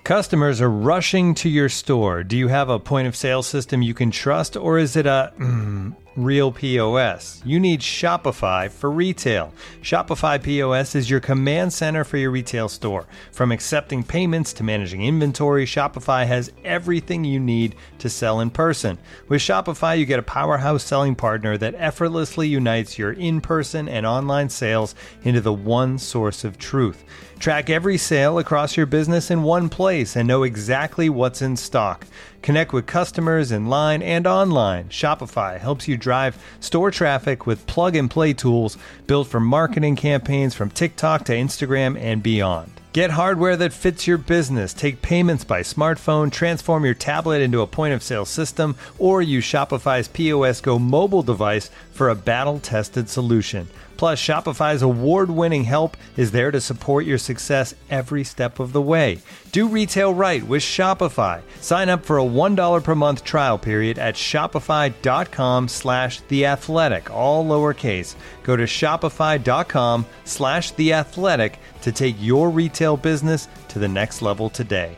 Customers are rushing to your store. Do you have a point of sale system you can trust, or is it a real POS? You need Shopify for retail. Shopify POS is your command center for your retail store. From accepting payments to managing inventory, Shopify has everything you need to sell in person. With Shopify, you get a powerhouse selling partner that effortlessly unites your in-person and online sales into the one source of truth. Track every sale across your business in one place and know exactly what's in stock. Connect with customers in line and online. Shopify helps you drive store traffic with plug-and-play tools built for marketing campaigns from TikTok to Instagram and beyond. Get hardware that fits your business. Take payments by smartphone, transform your tablet into a point-of-sale system, or use Shopify's POS Go mobile device for a battle-tested solution. Plus, Shopify's award-winning help is there to support your success every step of the way. Do retail right with Shopify. Sign up for a $1 per month trial period at shopify.com/theathletic, all lowercase. Go to shopify.com/theathletic to take your retail business to the next level today.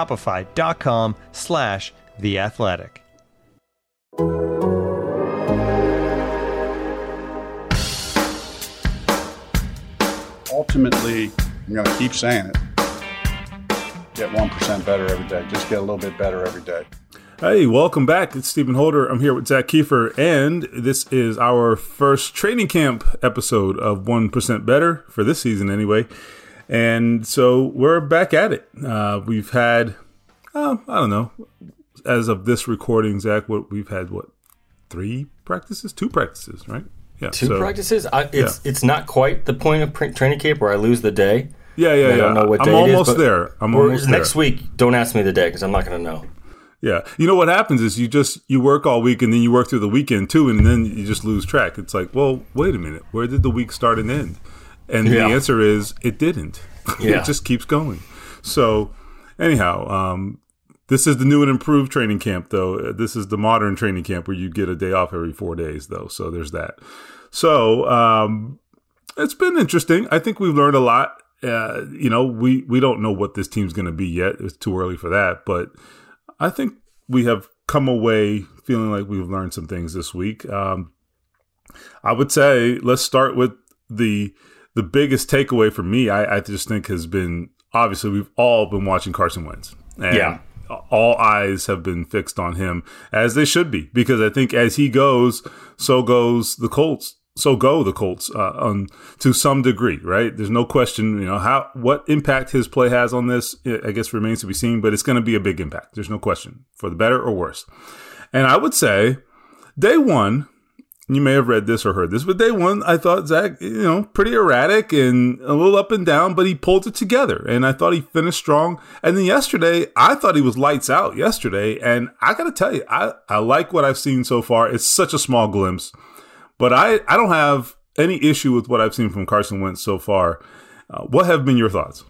Shopify.com/theathletic. Ultimately, I'm going to keep saying it. Get 1% better every day. Just get a little bit better every day. Hey, welcome back. It's Stephen Holder. I'm here with Zach Kiefer, and this is our first training camp episode of 1% Better for this season anyway. And so we're back at it. We've had, I don't know, as of this recording, Zach, we've had 2 practices, right? Yeah, Two practices? It's not quite the point of training camp where I lose the day. Yeah. I don't know what day I'm it almost is, there. I'm almost there. Next week, don't ask me the day because I'm not going to know. Yeah. You know what happens is you work all week and then you work through the weekend too, and then you just lose track. It's like, well, wait a minute. Where did the week start and end? And the answer is it didn't. It just keeps going. So anyhow, this is the new and improved training camp, though. This is the modern training camp where you get a day off every 4 days, though. So there's that. So it's been interesting. I think we've learned a lot. We don't know what this team's going to be yet. It's too early for that. But I think we have come away feeling like we've learned some things this week. I would say let's start with the biggest takeaway for me. I just think has been, obviously, we've all been watching Carson Wentz. And all eyes have been fixed on him, as they should be, because I think as he goes, so goes the Colts. So go the Colts to some degree, right? There's no question, what impact his play has on this, I guess remains to be seen, but it's going to be a big impact. There's no question, for the better or worse. And I would say day one, you may have read this or heard this, but day one, I thought Zach, pretty erratic and a little up and down, but he pulled it together. And I thought he finished strong. And then yesterday, I thought he was lights out yesterday. And I got to tell you, I like what I've seen so far. It's such a small glimpse. But I don't have any issue with what I've seen from Carson Wentz so far. What have been your thoughts?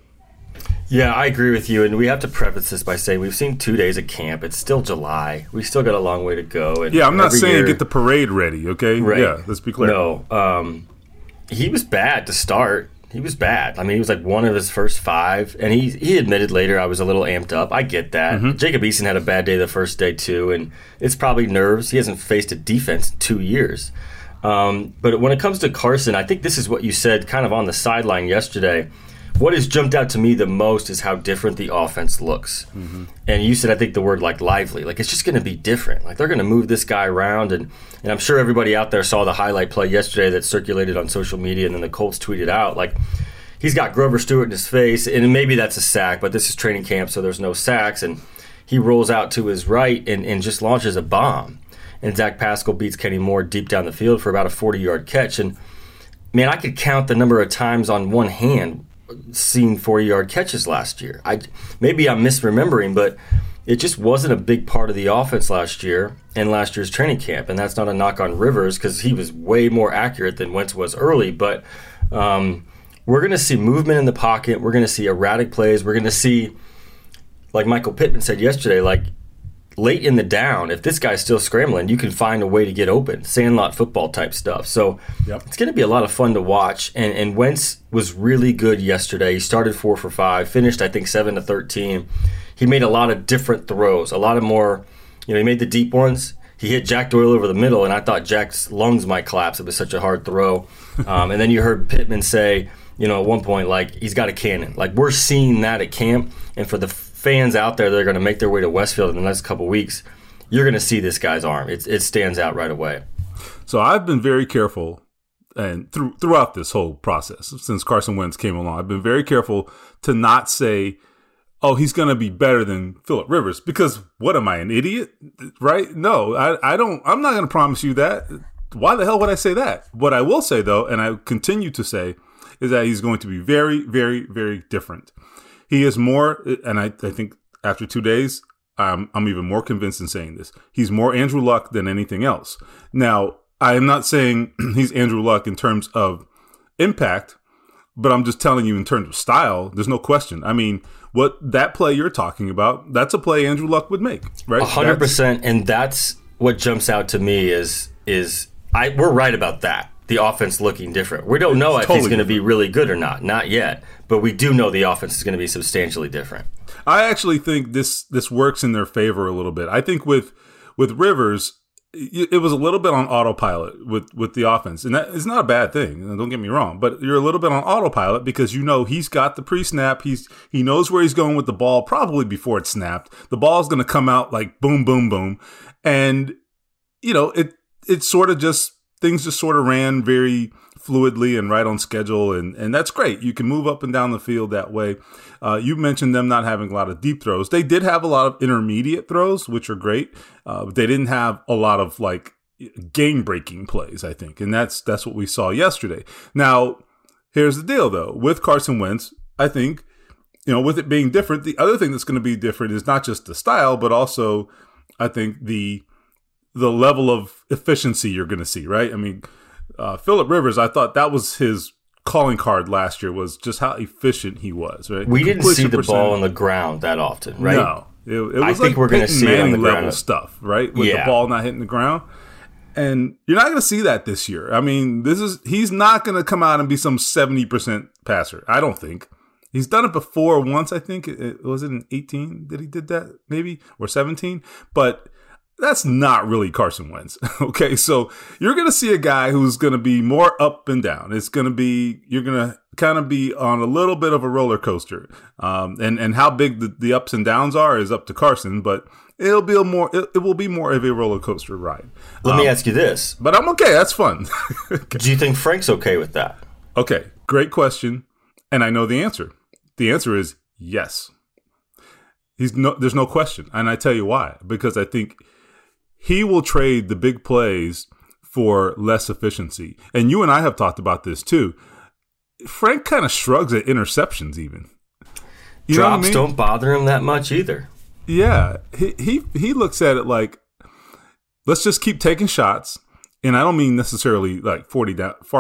Yeah, I agree with you. And we have to preface this by saying we've seen 2 days of camp. It's still July. We still got a long way to go. And I'm not saying get the parade ready, okay? Right. Yeah, let's be clear. No, he was bad to start. He was bad. I mean, he was like one of his first 5. And he admitted later I was a little amped up. I get that. Mm-hmm. Jacob Eason had a bad day the first day too. And it's probably nerves. He hasn't faced a defense in 2 years. But when it comes to Carson, I think this is what you said kind of on the sideline yesterday. What has jumped out to me the most is how different the offense looks. Mm-hmm. And you said, I think, the word like lively. Like, it's just going to be different. Like, they're going to move this guy around. And I'm sure everybody out there saw the highlight play yesterday that circulated on social media, and then the Colts tweeted out, like, he's got Grover Stewart in his face, and maybe that's a sack, but this is training camp, so there's no sacks. And he rolls out to his right and just launches a bomb. And Zach Pascal beats Kenny Moore deep down the field for about a 40-yard catch. And, man, I could count the number of times on one hand seen 40-yard catches last year. Maybe I'm misremembering, but it just wasn't a big part of the offense last year and last year's training camp. And that's not a knock on Rivers because he was way more accurate than Wentz was early. But we're going to see movement in the pocket. We're going to see erratic plays. We're going to see, like Michael Pittman said yesterday, like late in the down, if this guy's still scrambling, you can find a way to get open. Sandlot football type stuff. So It's going to be a lot of fun to watch. And Wentz was really good yesterday. He started 4 for 5, finished, I think, 7 to 13. He made a lot of different throws, a lot of more, he made the deep ones. He hit Jack Doyle over the middle, and I thought Jack's lungs might collapse. It was such a hard throw. And then you heard Pittman say, at one point, like, he's got a cannon. Like, we're seeing that at camp. And for the fans out there that are going to make their way to Westfield in the next couple weeks, you're going to see this guy's arm. It stands out right away. So I've been very careful, and throughout this whole process, since Carson Wentz came along, I've been very careful to not say, oh, he's going to be better than Phillip Rivers, because what am I, an idiot? Right? No, I don't. I'm not going to promise you that. Why the hell would I say that? What I will say, though, and I continue to say, is that he's going to be very, very, very different. He is more, and I think after 2 days, I'm even more convinced in saying this. He's more Andrew Luck than anything else. Now, I am not saying he's Andrew Luck in terms of impact, but I'm just telling you in terms of style, there's no question. I mean, what that play you're talking about, that's a play Andrew Luck would make, right? 100%, and that's what jumps out to me is we're right about that. The offense looking different. We don't know if he's going to be really good or not yet, but we do know the offense is going to be substantially different. I actually think this works in their favor a little bit. I think with Rivers, it was a little bit on autopilot with the offense, and that is not a bad thing. Don't get me wrong, but you're a little bit on autopilot because he's got the pre-snap. He knows where he's going with the ball probably before it's snapped. The ball is going to come out like boom, boom, boom, and it sort of just. Things just sort of ran very fluidly and right on schedule, and that's great. You can move up and down the field that way. You mentioned them not having a lot of deep throws. They did have a lot of intermediate throws, which are great. But they didn't have a lot of like game-breaking plays, I think, and that's what we saw yesterday. Now, here's the deal, though. With Carson Wentz, I think, with it being different, the other thing that's going to be different is not just the style, but also, I think, the level of efficiency you're going to see, right? I mean, Phillip Rivers, I thought that was his calling card last year, was just how efficient he was, right? We didn't see the ball on the ground that often, right? No. It was like we're going to see Manning it on the level ground. stuff, right? With the ball not hitting the ground. And you're not going to see that this year. I mean, he's not going to come out and be some 70% passer, I don't think. He's done it before once, I think. Was it in 18 that he did that, maybe? Or 17? But that's not really Carson Wentz. Okay, so you're going to see a guy who's going to be more up and down. You're going to kind of be on a little bit of a roller coaster. And how big the ups and downs are is up to Carson, but it will be more of a roller coaster ride. Let me ask you this. But I'm okay. That's fun. Okay. Do you think Frank's okay with that? Okay, great question. And I know the answer. The answer is yes. There's no question. And I tell you why. Because I think he will trade the big plays for less efficiency. And you and I have talked about this too. Frank kind of shrugs at interceptions even. Drops don't bother him that much either. Yeah. He looks at it like, let's just keep taking shots. And I don't mean necessarily like 40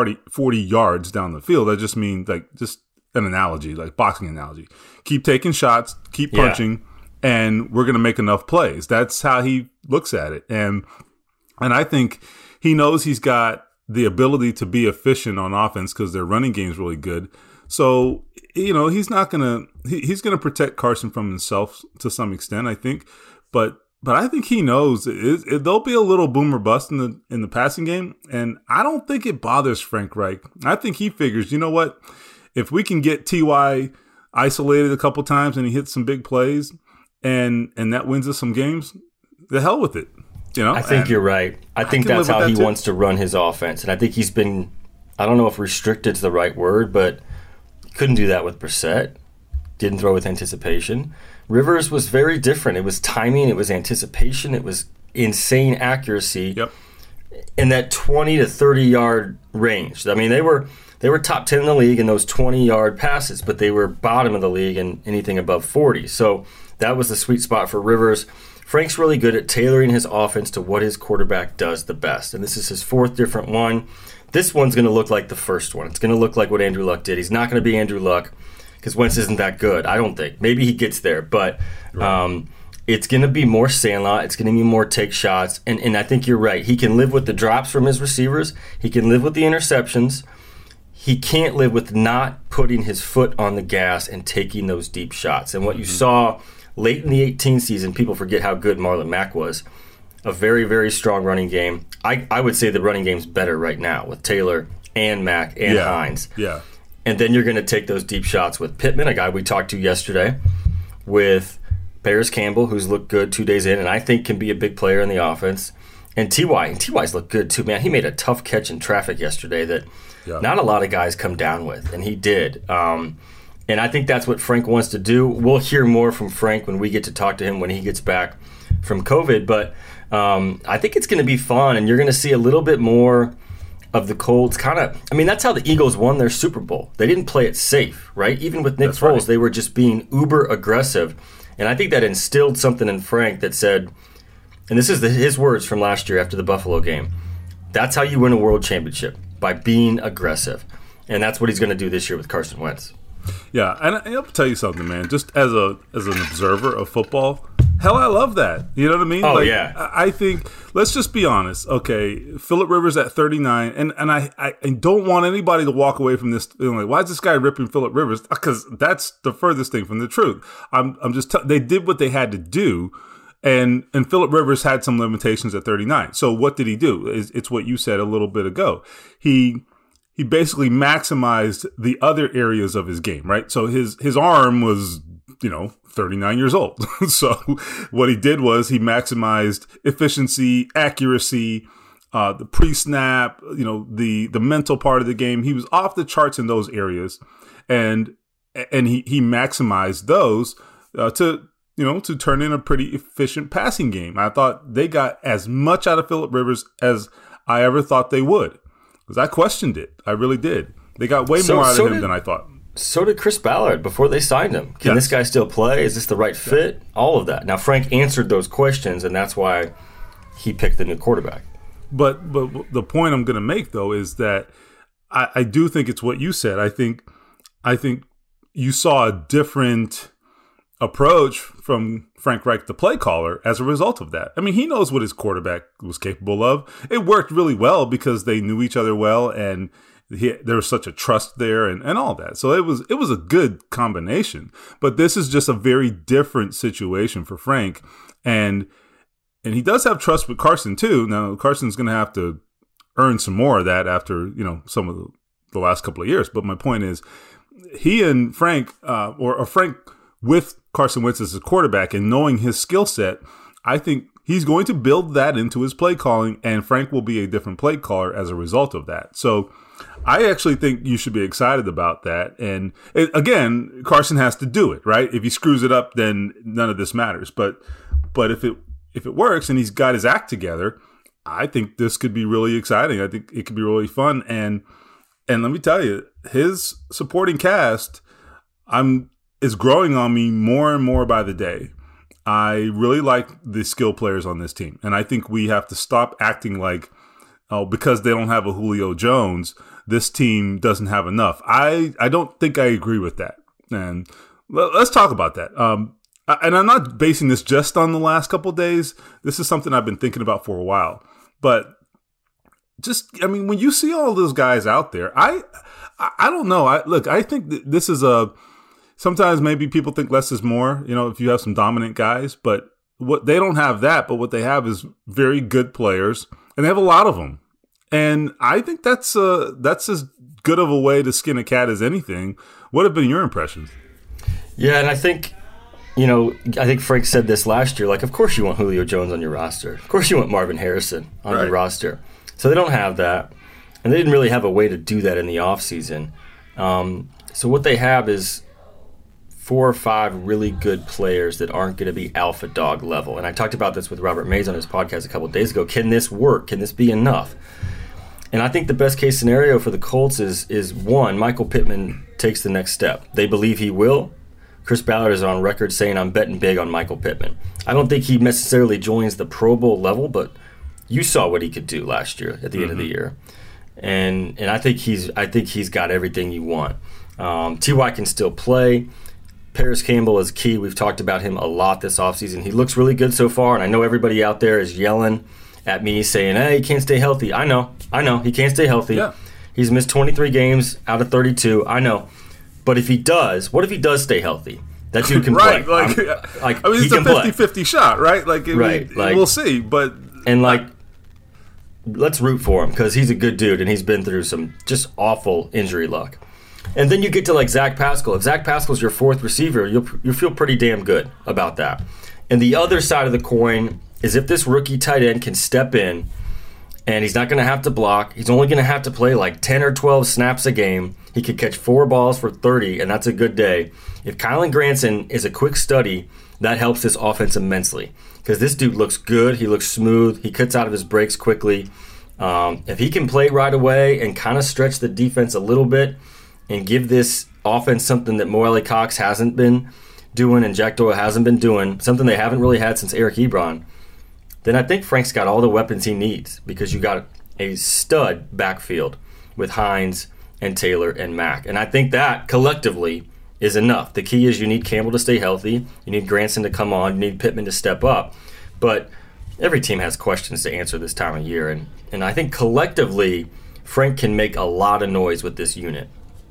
yards down the field. I just mean like just an analogy, like boxing analogy. Keep taking shots, keep punching. And we're going to make enough plays. That's how he looks at it. And I think he knows he's got the ability to be efficient on offense because their running game is really good. So, he's not going to – he's going to protect Carson from himself to some extent, I think. But I think he knows there'll be a little boom or bust in the passing game. And I don't think it bothers Frank Reich. I think he figures, you know what? If we can get T.Y. isolated a couple times and he hits some big plays – and that wins us some games, the hell with it. I think you're right. I think that's how he wants to run his offense. And I think he's been, I don't know if restricted is the right word, but couldn't do that with Brissett. Didn't throw with anticipation. Rivers was very different. It was timing. It was anticipation. It was insane accuracy. Yep. In that 20 to 30-yard range. I mean, they were top 10 in the league in those 20-yard passes, but they were bottom of the league in anything above 40. So that was the sweet spot for Rivers. Frank's really good at tailoring his offense to what his quarterback does the best. And this is his fourth different one. This one's going to look like the first one. It's going to look like what Andrew Luck did. He's not going to be Andrew Luck because Wentz isn't that good, I don't think. Maybe he gets there, but It's going to be more Sandlot. It's going to be more take shots. And I think you're right. He can live with the drops from his receivers. He can live with the interceptions. He can't live with not putting his foot on the gas and taking those deep shots. And what you saw late in the 18 season, people forget how good Marlon Mack was. A very, very strong running game. I would say the running game's better right now with Taylor and Mack and Hines. Yeah. And then you're going to take those deep shots with Pittman, a guy we talked to yesterday, with Paris Campbell, who's looked good 2 days in, and I think can be a big player in the offense. And T.Y. And T.Y.'s looked good, too. Man, he made a tough catch in traffic yesterday that not a lot of guys come down with, and he did. And I think that's what Frank wants to do. We'll hear more from Frank when we get to talk to him when he gets back from COVID. But I think it's going to be fun, and you're going to see a little bit more of the Colts that's how the Eagles won their Super Bowl. They didn't play it safe, right? Even with Nick Foles, they were just being uber aggressive. And I think that instilled something in Frank that said, and this is his words from last year after the Buffalo game, that's how you win a world championship, by being aggressive. And that's what he's going to do this year with Carson Wentz. Yeah, and I'll tell you something, man. Just as an observer of football, hell, I love that. You know what I mean? Oh, yeah. I think, let's just be honest. Okay, Phillip Rivers at 39, and I don't want anybody to walk away from this feeling like, why is this guy ripping Phillip Rivers? Because that's the furthest thing from the truth. I'm just they did what they had to do. And Phillip Rivers had some limitations at 39. So what did he do? It's what you said a little bit ago. He basically maximized the other areas of his game, right? So his arm was, 39 years old. So what he did was he maximized efficiency, accuracy, the pre-snap, the mental part of the game. He was off the charts in those areas, and he maximized those to turn in a pretty efficient passing game. I thought they got as much out of Phillip Rivers as I ever thought they would, because I questioned it. I really did. They got way more out of him than I thought. So did Chris Ballard before they signed him. Can this guy still play? Is this the right fit? All of that. Now, Frank answered those questions, and that's why he picked the new quarterback. But the point I'm going to make, though, is that I do think it's what you said. I think you saw a different approach from Frank Reich, the play caller, as a result of that. I mean, he knows what his quarterback was capable of. It worked really well because they knew each other well, and there was such a trust there and all that. So it was a good combination. But this is just a very different situation for Frank. And he does have trust with Carson, too. Now, Carson's going to have to earn some more of that after, some of the last couple of years. But my point is, he and Frank, or Frank with Carson Wentz as a quarterback and knowing his skill set, I think he's going to build that into his play calling, and Frank will be a different play caller as a result of that. So I actually think you should be excited about that. And again, Carson has to do it, right? If he screws it up, then none of this matters. But if it works and he's got his act together, I think this could be really exciting. I think it could be really fun. And let me tell you, his supporting cast is growing on me more and more by the day. I really like the skill players on this team. And I think we have to stop acting like, because they don't have a Julio Jones, this team doesn't have enough. I don't think I agree with that. And let's talk about that. And I'm not basing this just on the last couple of days. This is something I've been thinking about for a while. But when you see all those guys out there, I don't know. I think that this is sometimes maybe people think less is more, if you have some dominant guys, but what they don't have that, but what they have is very good players, and they have a lot of them. And I think that's as good of a way to skin a cat as anything. What have been your impressions? Yeah, and I think Frank said this last year, like, of course you want Julio Jones on your roster. Of course you want Marvin Harrison on your roster. So they don't have that, and they didn't really have a way to do that in the offseason. So what they have is 4 or 5 really good players that aren't going to be alpha dog level. And I talked about this with Robert Mays on his podcast a couple of days ago. Can this work? Can this be enough? And I think the best case scenario for the Colts is one, Michael Pittman takes the next step. They believe he will. Chris Ballard is on record saying, I'm betting big on Michael Pittman. I don't think he necessarily joins the Pro Bowl level, but you saw what he could do last year at the end of the year. And I think he's got everything you want. T.Y. can still play. Paris Campbell is key. We've talked about him a lot this offseason. He looks really good so far, and I know everybody out there is yelling at me saying, hey, he can't stay healthy. I know. He can't stay healthy. Yeah. He's missed 23 games out of 32. I know. But if he does, what if he does stay healthy? That dude can right, play. I mean, it's a 50-50 shot, right? We'll see. But let's root for him because he's a good dude and he's been through some just awful injury luck. And then you get to Zach Pascal. If Zach Pascal's your fourth receiver, you'll feel pretty damn good about that. And the other side of the coin is if this rookie tight end can step in and he's not going to have to block. He's only going to have to play 10 or 12 snaps a game. He could catch 4 balls for 30, and that's a good day. If Kylen Granson is a quick study, that helps this offense immensely because this dude looks good. He looks smooth. He cuts out of his breaks quickly. If he can play right away and kind of stretch the defense a little bit and give this offense something that Mo Cox hasn't been doing and Jack Doyle hasn't been doing, something they haven't really had since Eric Ebron, then I think Frank's got all the weapons he needs because you got a stud backfield with Hines and Taylor and Mack. And I think that collectively is enough. The key is you need Campbell to stay healthy. You need Granson to come on. You need Pittman to step up. But every team has questions to answer this time of year. And I think collectively, Frank can make a lot of noise with this unit.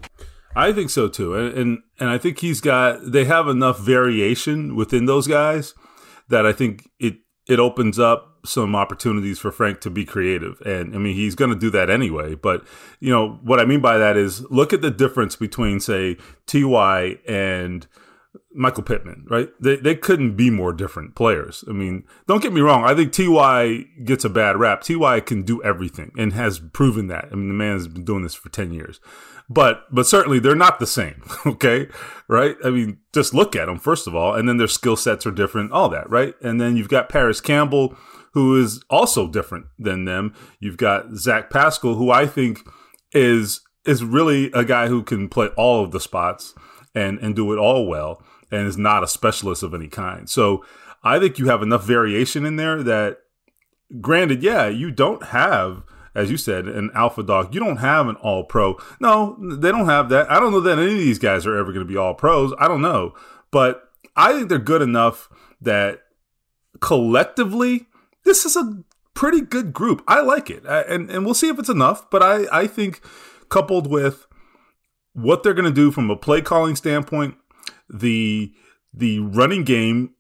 I think so too. And I think they have enough variation within those guys that I think it opens up some opportunities for Frank to be creative. And I mean, he's going to do that anyway. But, what I mean by that is look at the difference between, say, T.Y. and Michael Pittman, right? They couldn't be more different players. I mean, don't get me wrong. I think T.Y. gets a bad rap. T.Y. can do everything and has proven that. I mean, the man has been doing this for 10 years. But certainly they're not the same, okay? Right? I mean, just look at them, first of all, and then their skill sets are different, all that, right? And then you've got Paris Campbell, who is also different than them. You've got Zach Pascal, who I think is really a guy who can play all of the spots and do it all well and is not a specialist of any kind. So I think you have enough variation in there that, granted, yeah, you don't have, as you said, an alpha dog. You don't have an all-pro. No, they don't have that. I don't know that any of these guys are ever going to be all-pros. I don't know. But I think they're good enough that collectively, this is a pretty good group. I like it. And we'll see if it's enough. But I think coupled with what they're going to do from a play-calling standpoint, the running game,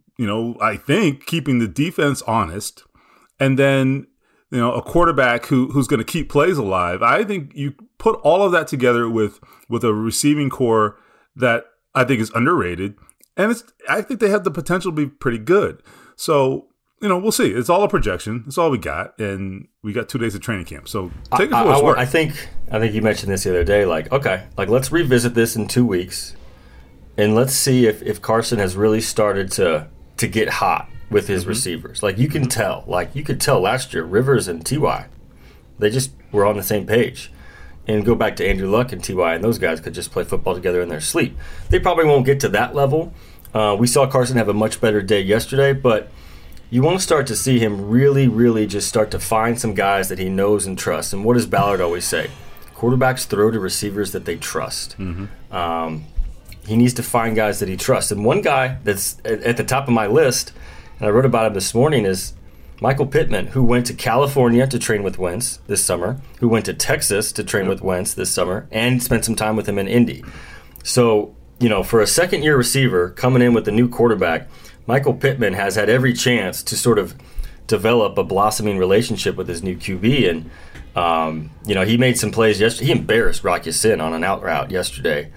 I think keeping the defense honest, and then a quarterback who's going to keep plays alive. I think you put all of that together with a receiving core that I think is underrated, and I think they have the potential to be pretty good. So, we'll see. It's all a projection. It's all we got, and we got 2 days of training camp. So take it for what's worth. I think you mentioned this the other day. Let's revisit this in 2 weeks, and let's see if Carson has really started to get hot with his receivers. You can tell. You could tell last year, Rivers and T.Y., they just were on the same page. And go back to Andrew Luck and T.Y., and those guys could just play football together in their sleep. They probably won't get to that level. We saw Carson have a much better day yesterday, but you want to start to see him really, really just start to find some guys that he knows and trusts. And what does Ballard always say? Quarterbacks throw to receivers that they trust. Mm-hmm. He needs to find guys that he trusts. And one guy that's at the top of my list, and I wrote about him this morning, is Michael Pittman, who went to California to train with Wentz this summer, who went to Texas to train with Wentz this summer, and spent some time with him in Indy. So, for a second-year receiver coming in with a new quarterback, Michael Pittman has had every chance to sort of develop a blossoming relationship with his new QB. And, he made some plays yesterday. He embarrassed Rock Ya-Sin on an out route yesterday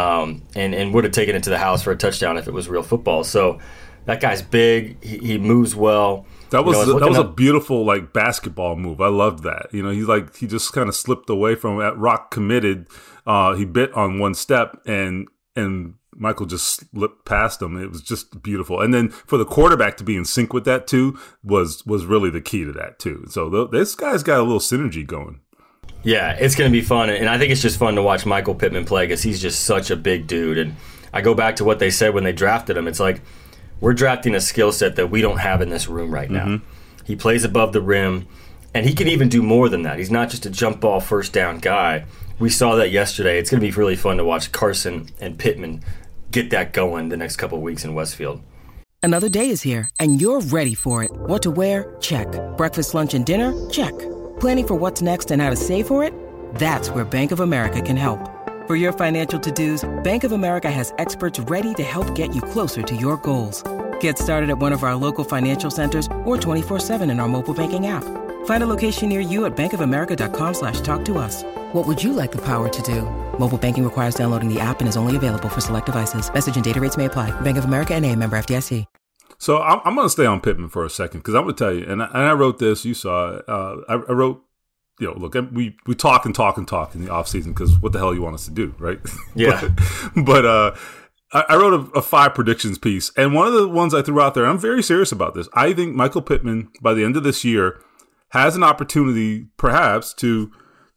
and would have taken it to the house for a touchdown if it was real football. So that guy's big. He moves well. That was a beautiful basketball move. I loved that. He just kind of slipped away from it. Rock committed. He bit on one step and Michael just slipped past him. It was just beautiful. And then for the quarterback to be in sync with that too was really the key to that too. So this guy's got a little synergy going. Yeah, it's going to be fun. And I think it's just fun to watch Michael Pittman play because he's just such a big dude. And I go back to what they said when they drafted him. It's like, we're drafting a skill set that we don't have in this room right now. Mm-hmm. He plays above the rim, and he can even do more than that. He's not just a jump ball first down guy. We saw that yesterday. It's going to be really fun to watch Carson and Pittman get that going the next couple of weeks in Westfield. Another day is here, and you're ready for it. What to wear? Check. Breakfast, lunch, and dinner? Check. Planning for what's next and how to save for it? That's where Bank of America can help. For your financial to-dos, Bank of America has experts ready to help get you closer to your goals. Get started at one of our local financial centers or 24/7 in our mobile banking app. Find a location near you at bankofamerica.com/talktous. What would you like the power to do? Mobile banking requires downloading the app and is only available for select devices. Message and data rates may apply. Bank of America N.A., member FDIC. So I'm going to stay on Pittman for a second because I'm going to tell you, and I wrote this, you saw it. I wrote, look, we talk and talk and talk in the offseason because what the hell you want us to do, right? Yeah. but I wrote a 5 predictions piece, and one of the ones I threw out there, I'm very serious about this. I think Michael Pittman, by the end of this year, has an opportunity perhaps to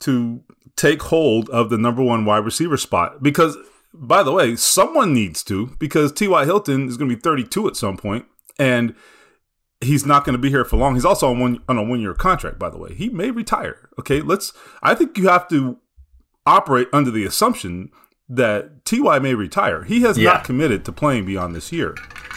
take hold of the number 1 wide receiver spot because, by the way, someone needs to, because T.Y. Hilton is going to be 32 at some point, and he's not going to be here for long. He's also on a 1-year contract, by the way. He may retire. Okay, I think you have to operate under the assumption that T.Y. may retire. He has not committed to playing beyond this year.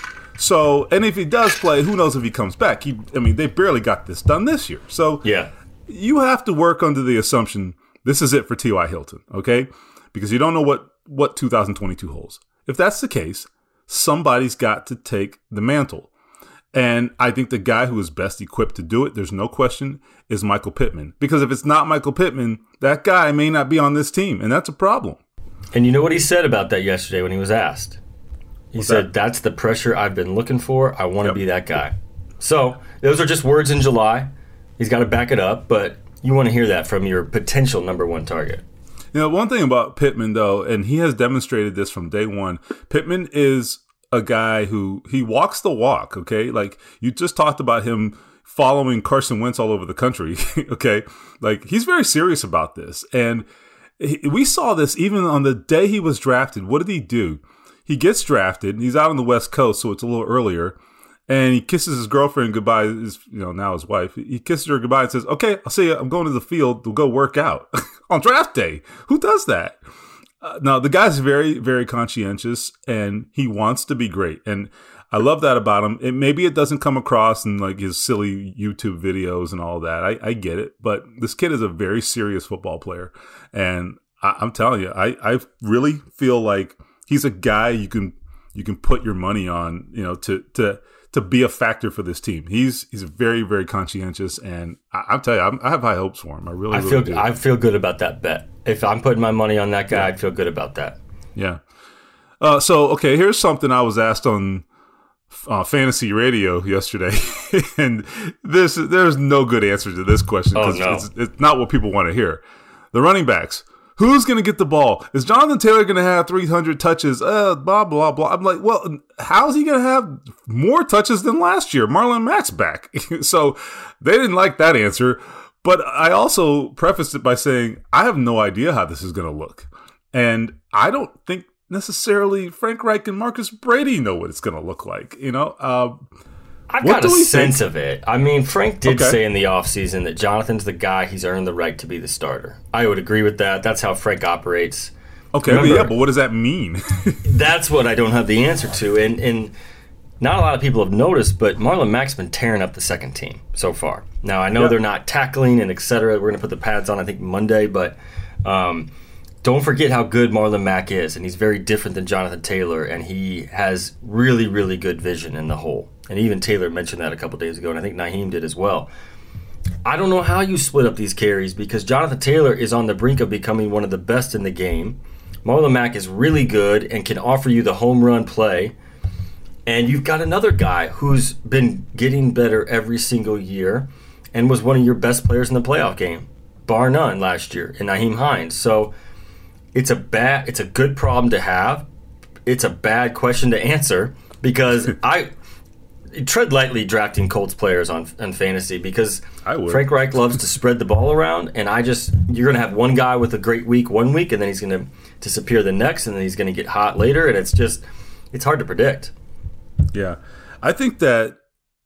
So, and if he does play, who knows if he comes back? They barely got this done this year. So, you have to work under the assumption this is it for T.Y. Hilton, okay? Because you don't know what 2022 holds. If that's the case, somebody's got to take the mantle. And I think the guy who is best equipped to do it, there's no question, is Michael Pittman. Because if it's not Michael Pittman, that guy may not be on this team, and that's a problem. And you know what he said about that yesterday when he was asked? He said, that's the pressure I've been looking for. I want to be that guy. So those are just words in July. He's got to back it up, but you want to hear that from your potential number 1 target. One thing about Pittman, though, and he has demonstrated this from day one, Pittman is a guy who he walks the walk, okay? Like, you just talked about him following Carson Wentz all over the country, okay? Like, he's very serious about this. And we saw this even on the day he was drafted. What did he do? He gets drafted. He's out on the West Coast, so it's a little earlier. And he kisses his girlfriend goodbye, now his wife. He kisses her goodbye and says, okay, I'll see you. I'm going to the field. We'll go work out on draft day. Who does that? Now, the guy's very, very conscientious, and he wants to be great. And I love that about him. Maybe it doesn't come across in like his silly YouTube videos and all that. I get it. But this kid is a very serious football player. And I'm telling you, I really feel like he's a guy you can put your money on, to be a factor for this team. He's very, very conscientious, and I'm telling you, I have high hopes for him. I really do. I feel good about that bet. If I'm putting my money on that guy, I'd feel good about that. Yeah. Okay, here's something I was asked on fantasy radio yesterday, and there's no good answer to this question because it's not what people want to hear. The running backs. Who's going to get the ball? Is Jonathan Taylor going to have 300 touches? Blah, blah, blah. I'm like, well, how is he going to have more touches than last year? Marlon Mack's back. So they didn't like that answer. But I also prefaced it by saying, I have no idea how this is going to look. And I don't think necessarily Frank Reich and Marcus Brady know what it's going to look like. I've got a sense of it. I mean, Frank did say in the offseason that Jonathan's the guy. He's earned the right to be the starter. I would agree with that. That's how Frank operates. Okay, remember, but what does that mean? That's what I don't have the answer to. And not a lot of people have noticed, but Marlon Mack's been tearing up the second team so far. Now, I know they're not tackling and et cetera. We're going to put the pads on, I think, Monday. But don't forget how good Marlon Mack is. And he's very different than Jonathan Taylor. And he has really, really good vision in the hole. And even Taylor mentioned that a couple days ago, and I think Naheem did as well. I don't know how you split up these carries because Jonathan Taylor is on the brink of becoming one of the best in the game. Marlon Mack is really good and can offer you the home run play. And you've got another guy who's been getting better every single year and was one of your best players in the playoff game, bar none, last year, in Naheem Hines. So it's a good problem to have. It's a bad question to answer because tread lightly drafting Colts players on fantasy because Frank Reich loves to spread the ball around, and you're going to have one guy with a great week one week, and then he's going to disappear the next, and then he's going to get hot later, and it's hard to predict. Yeah. I think that,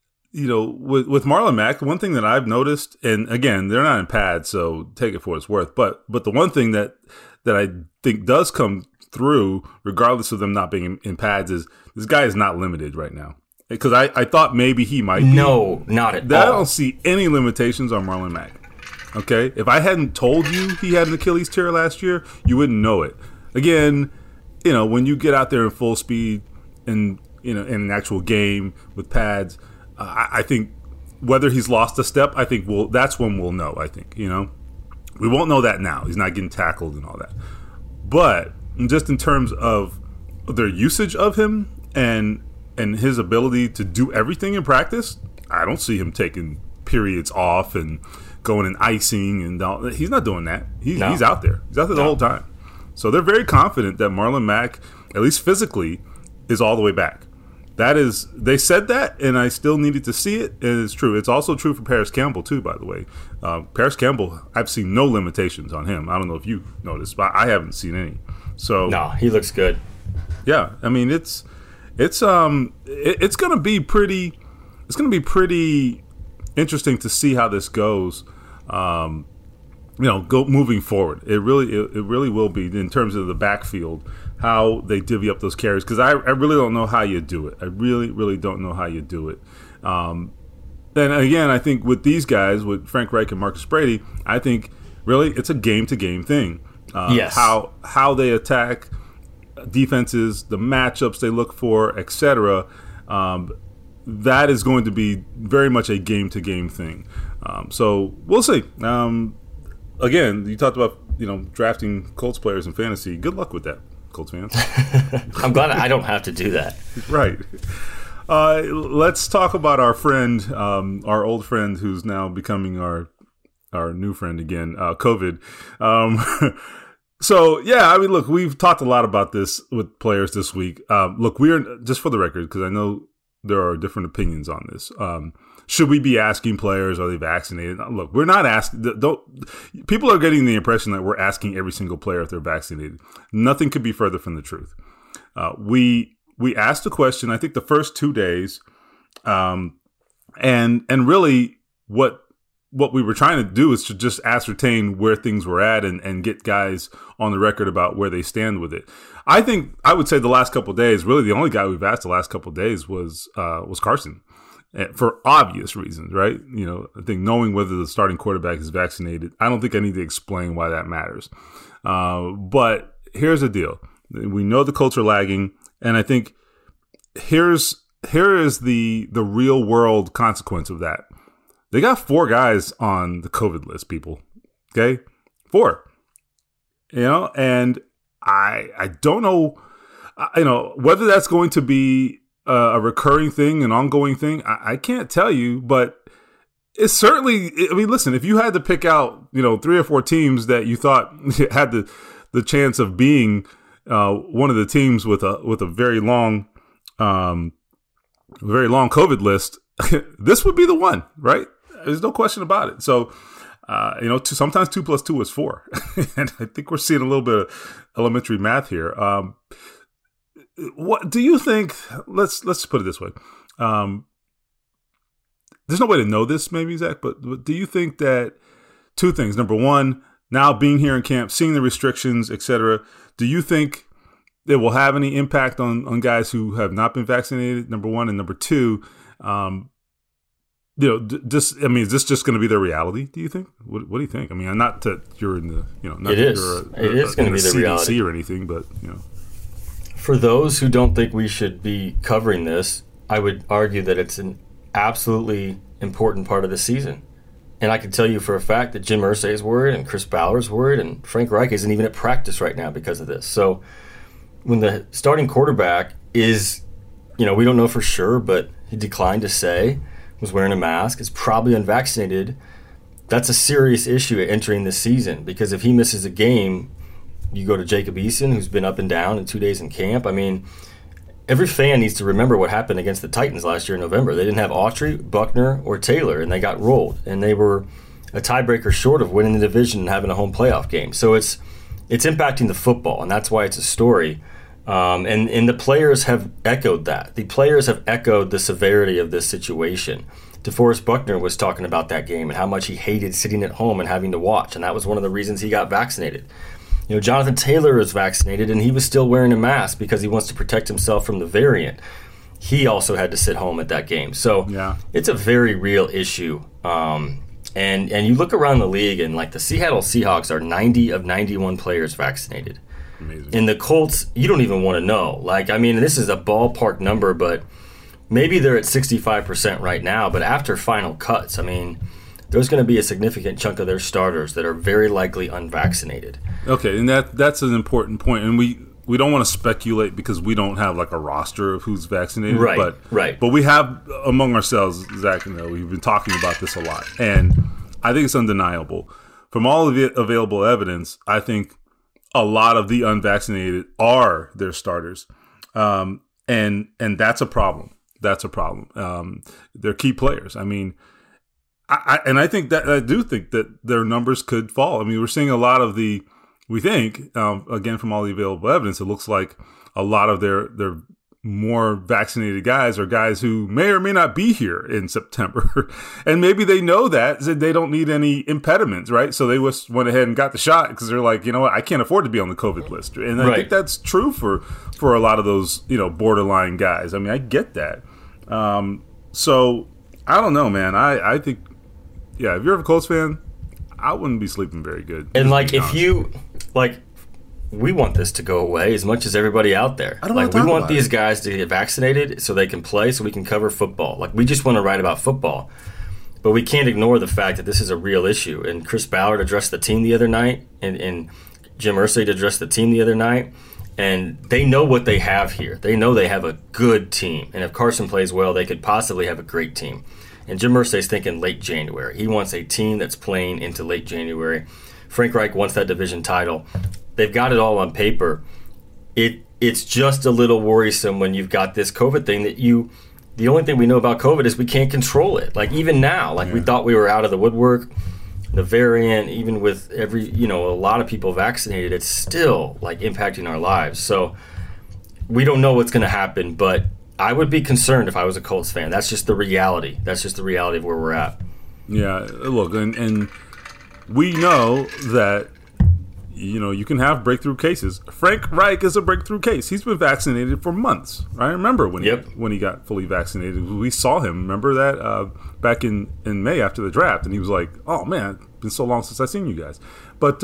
with Marlon Mack, one thing that I've noticed, and again, they're not in pads, so take it for what it's worth, but the one thing that I think does come through, regardless of them not being in pads, is this guy is not limited right now. Because I thought maybe he might be. No, not at all. I don't see any limitations on Marlon Mack. Okay? If I hadn't told you he had an Achilles tear last year, you wouldn't know it. Again, when you get out there in full speed and, in an actual game with pads, I think whether he's lost a step, I think that's when we'll know, I think, We won't know that now. He's not getting tackled and all that. But just in terms of their usage of him and his ability to do everything in practice, I don't see him taking periods off and going and icing and all. He's not doing that. He's out there. He's out there the whole time. So they're very confident that Marlon Mack, at least physically, is all the way back. They said that, and I still needed to see it, and it's true. It's also true for Paris Campbell, too, by the way. Paris Campbell, I've seen no limitations on him. I don't know if you noticed, but I haven't seen any. So no, he looks good. Yeah, I mean, it's going to be pretty interesting to see how this goes. Moving forward, it really will be in terms of the backfield, how they divvy up those carries, because I really don't know how you do it. I really, really don't know how you do it. And again, I think with these guys, with Frank Reich and Marcus Brady, I think really it's a game-to-game thing. Yes. How they attack defenses, the matchups they look for, etc. That is going to be very much a game-to-game thing. So we'll see. Again, you talked about drafting Colts players in fantasy. Good luck with that, Colts fans. I'm glad I don't have to do that. Right. Let's talk about our friend, our old friend, who's now becoming our new friend again, COVID. So yeah, I mean, look, we've talked a lot about this with players this week. Look, we're just for the record, because I know there are different opinions on this. Should we be asking players, are they vaccinated? Look, we're not asking. People are getting the impression that we're asking every single player if they're vaccinated. Nothing could be further from the truth. We asked the question, I think, the first 2 days, and really what we were trying to do is to just ascertain where things were at and get guys on the record about where they stand with it. I think I would say the last couple of days, really the only guy we've asked the last couple of days was Carson. For obvious reasons, right? I think knowing whether the starting quarterback is vaccinated, I don't think I need to explain why that matters. But here's the deal. We know the Colts are lagging, and I think here is the real world consequence of that. They got 4 guys on the COVID list, people. Okay? 4. And I don't know, whether that's going to be a recurring thing, an ongoing thing, I can't tell you, but it's certainly, I mean, listen, if you had to pick out, 3 or 4 teams that you thought had the chance of being one of the teams with a very long COVID list, this would be the one, right? There's no question about it. So, sometimes 2 + 2 is 4. And I think we're seeing a little bit of elementary math here. What do you think? Let's put it this way. There's no way to know this, maybe, Zach, but do you think that 2 things? Number one, now being here in camp, seeing the restrictions, etc., do you think it will have any impact on guys who have not been vaccinated? Number one, and number two, is this just going to be their reality? Do you think? What do you think? I mean, not that you're in the, not it is. It is going to be the reality or anything, but For those who don't think we should be covering this, I would argue that it's an absolutely important part of the season. And I can tell you for a fact that Jim Irsay is worried, and Chris Ballard's worried, and Frank Reich isn't even at practice right now because of this. So when the starting quarterback is, we don't know for sure, but he declined to say, was wearing a mask, is probably unvaccinated, that's a serious issue entering this season, because if he misses a game, you go to Jacob Eason, who's been up and down in 2 days in camp. I mean, every fan needs to remember what happened against the Titans last year in November. They didn't have Autry, Buckner, or Taylor, and they got rolled. And they were a tiebreaker short of winning the division and having a home playoff game. So it's impacting the football, and that's why it's a story. And the players have echoed that. The players have echoed the severity of this situation. DeForest Buckner was talking about that game and how much he hated sitting at home and having to watch, and that was one of the reasons he got vaccinated. Jonathan Taylor is vaccinated, and he was still wearing a mask because he wants to protect himself from the variant. He also had to sit home at that game. So it's a very real issue. And you look around the league, and like the Seattle Seahawks are 90 of 91 players vaccinated. Amazing. And the Colts, you don't even want to know. Like, I mean, this is a ballpark number, but maybe they're at 65% right now. But after final cuts, I mean, there's going to be a significant chunk of their starters that are very likely unvaccinated. Okay, and that's an important point. And we don't want to speculate because we don't have like a roster of who's vaccinated. Right. But we have among ourselves, Zach, we've been talking about this a lot. And I think it's undeniable. From all of the available evidence, I think a lot of the unvaccinated are their starters. And that's a problem. That's a problem. They're key players. I mean, I think that I do think that their numbers could fall. I mean, we're seeing a lot of we think, again, from all the available evidence, it looks like a lot of their more vaccinated guys are guys who may or may not be here in September. And maybe they know that they don't need any impediments, right? So they just went ahead and got the shot because they're like, you know what, I can't afford to be on the COVID list. And I think that's true for a lot of those, borderline guys. I mean, I get that. So I don't know, man. I think, if you're a Colts fan, I wouldn't be sleeping very good. And we want this to go away as much as everybody out there. We want these guys to get vaccinated so they can play, so we can cover football. Like, we just want to write about football. But we can't ignore the fact that this is a real issue. And Chris Ballard addressed the team the other night, and Jim Irsay addressed the team the other night. And they know what they have here. They know they have a good team. And if Carson plays well, they could possibly have a great team. And Jim Irsay's thinking late January. He wants a team that's playing into late January. Frank Reich wants that division title. They've got it all on paper. It's just a little worrisome when you've got this COVID thing that the only thing we know about COVID is we can't control it. Like, even now, we thought we were out of the woodwork. The variant, even with a lot of people vaccinated, it's still impacting our lives. So we don't know what's going to happen, but I would be concerned if I was a Colts fan. That's just the reality. That's just the reality of where we're at. Yeah, look, and we know that, you can have breakthrough cases. Frank Reich is a breakthrough case. He's been vaccinated for months. I remember when he got fully vaccinated. We saw him. Remember that back in May after the draft, and he was like, "Oh man, it's been so long since I've seen you guys." But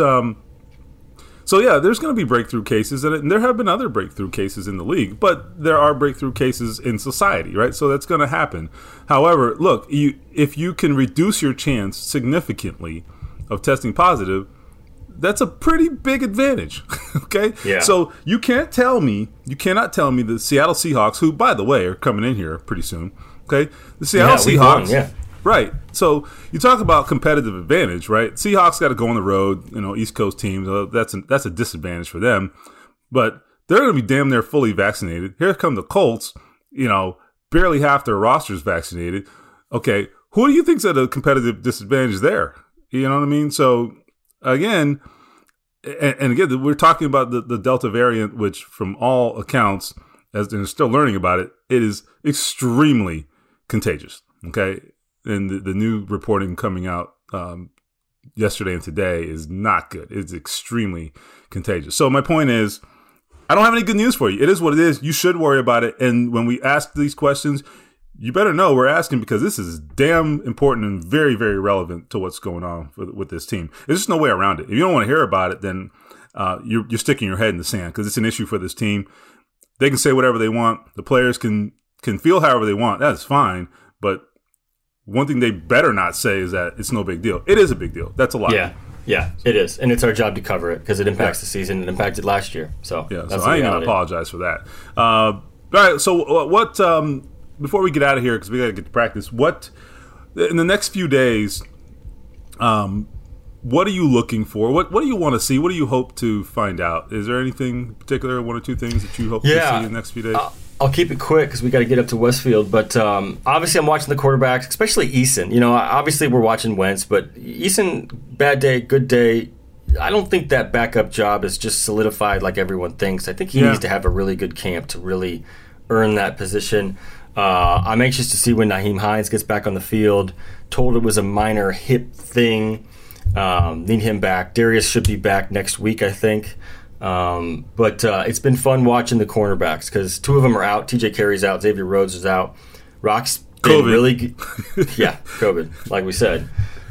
so yeah, there's going to be breakthrough cases, and there have been other breakthrough cases in the league. But there are breakthrough cases in society, right? So that's going to happen. However, look, if you can reduce your chance significantly of testing positive, that's a pretty big advantage, okay? Yeah. So you cannot tell me the Seattle Seahawks, who, by the way, are coming in here pretty soon, okay? The Seattle Seahawks, right? So you talk about competitive advantage, right? Seahawks got to go on the road, East Coast teams. That's a disadvantage for them, but they're going to be damn near fully vaccinated. Here come the Colts, barely half their roster's vaccinated. Okay, who do you think's at a competitive disadvantage there? You know what I mean? So again, we're talking about the Delta variant, which from all accounts, as they're still learning about it, it is extremely contagious. Okay. And the new reporting coming out yesterday and today is not good. It's extremely contagious. So my point is, I don't have any good news for you. It is what it is. You should worry about it. And when we ask these questions, you better know we're asking because this is damn important and very, very relevant to what's going on with this team. There's just no way around it. If you don't want to hear about it, then you're sticking your head in the sand because it's an issue for this team. They can say whatever they want. The players can feel however they want. That's fine. But one thing they better not say is that it's no big deal. It is a big deal. That's a lot. Yeah, it is. And it's our job to cover it because it impacts the season. It impacted last year. So I ain't going to apologize for that. All right, so what before we get out of here, because we got to get to practice, what in the next few days, what are you looking for? What do you want to see? What do you hope to find out? Is there anything in particular, one or two things that you hope to see in the next few days? I'll keep it quick because we got to get up to Westfield. But obviously, I'm watching the quarterbacks, especially Eason. Obviously, we're watching Wentz, but Eason, bad day, good day. I don't think that backup job is just solidified like everyone thinks. I think he needs to have a really good camp to really earn that position. I'm anxious to see when Nyheim Hines gets back on the field. Told it was a minor hip thing. Need him back. Darius should be back next week, I think. But it's been fun watching the cornerbacks because 2 of them are out. TJ Carey's out. Xavier Rhodes is out. Rock's been yeah, COVID, like we said.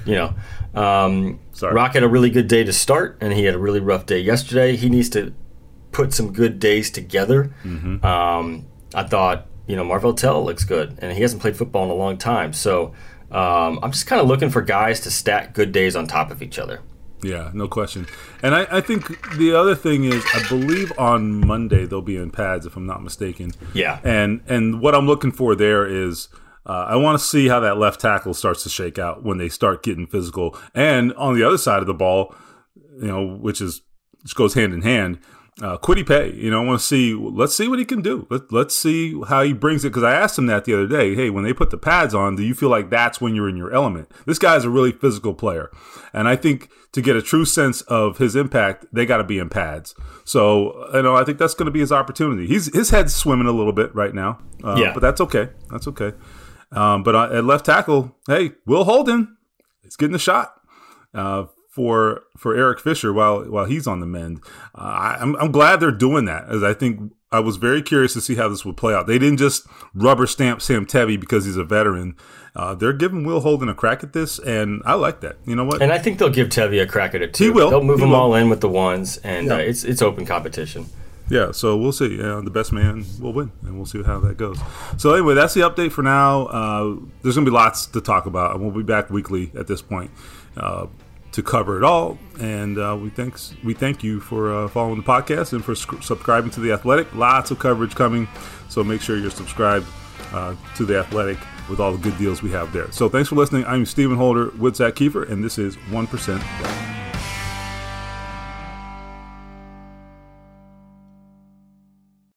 Rock had a really good day to start, and he had a really rough day yesterday. He needs to put some good days together. Mm-hmm. I thought, Marvell Tell looks good, and he hasn't played football in a long time. So I'm just kind of looking for guys to stack good days on top of each other. Yeah, no question. And I think the other thing is, I believe on Monday they'll be in pads, if I'm not mistaken. Yeah. And what I'm looking for there is I want to see how that left tackle starts to shake out when they start getting physical. And on the other side of the ball, which goes hand in hand, Kwity Paye. I want to see. Let's see what he can do. Let's see how he brings it. Because I asked him that the other day. Hey, when they put the pads on, do you feel like that's when you're in your element? This guy's a really physical player, and I think to get a true sense of his impact, they got to be in pads. So I think that's going to be his opportunity. His head's swimming a little bit right now, but that's okay. That's okay. But at left tackle, hey, Will Holden is getting a shot. For Eric Fisher while he's on the mend. I'm glad they're doing that, as I think I was very curious to see how this would play out. They didn't just rubber stamp Sam Tevi because he's a veteran. They're giving Will Holden a crack at this, and I like that. You know what? And I think they'll give Tevi a crack at it too. He will. They'll move them all in with the ones, and it's open competition. Yeah, so we'll see. The best man will win, and we'll see how that goes. So anyway, that's the update for now. There's going to be lots to talk about, and we'll be back weekly at this point to cover it all. And we thank you for following the podcast and for subscribing to The Athletic. Lots of coverage coming, so make sure you're subscribed to The Athletic with all the good deals we have there. So thanks for listening. I'm Stephen Holder with Zach Kiefer, and this is 1% Black.